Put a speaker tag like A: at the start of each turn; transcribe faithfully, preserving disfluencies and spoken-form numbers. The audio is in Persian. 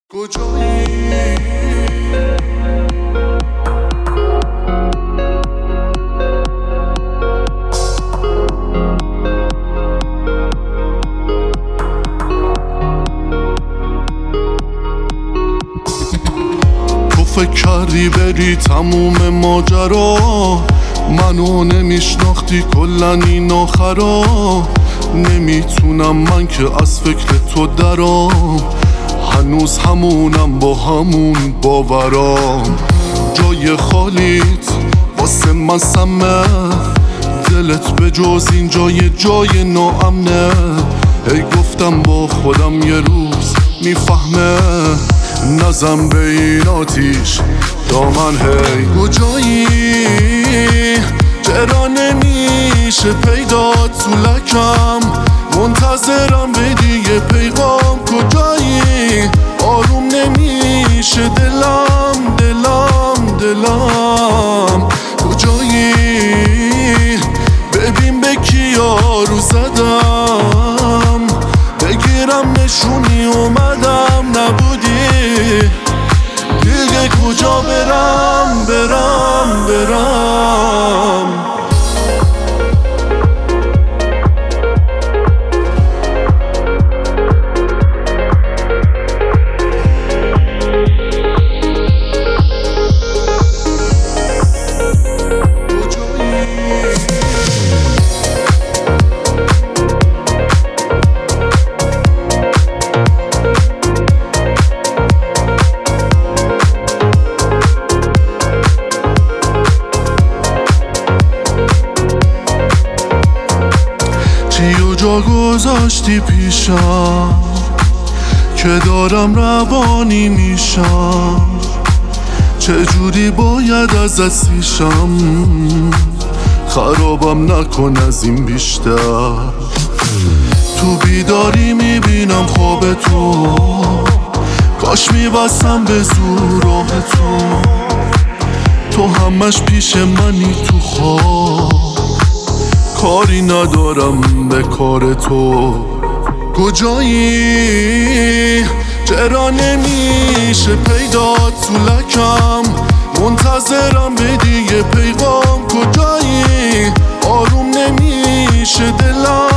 A: کجایی؟ تو فکر کردی بری تموم ماجرا، منو نمیشناختی کلن این آخرا. نمیتونم من که از فکر تو درام، هنوز همونم با همون باورام. جای خالیت واسه من سمه، دلت به جز این جای جای ناامنه. ای گفتم با خودم یه روز میفهمه، نزن به این آتیش دامن. هی کجایی؟ چرا نمیشه پیدا تو لکم؟ منتظرم بدی یه پیغام. کجایی؟ آروم نمیشه دلم دلم دلم. کجایی؟ ببین به کیا رو زدم، بگیرم نشونی اومدم نبودی دیگه. کجا برم برم برم؟ چیو جا گذاشتی پیشم که دارم روانی میشم؟ چجوری باید ازت سیشم؟ خرابم نکن از این بیشتر. تو بیداری میبینم خواب تو، کاش میبستم به زور راه تو. تو همش پیش منی تو خواب، کاری ندارم به کار تو. کجایی؟ چرا نمیشه پیدا تو لکم؟ منتظرم بدی یه پیغام. کجایی؟ آروم نمیشه دلم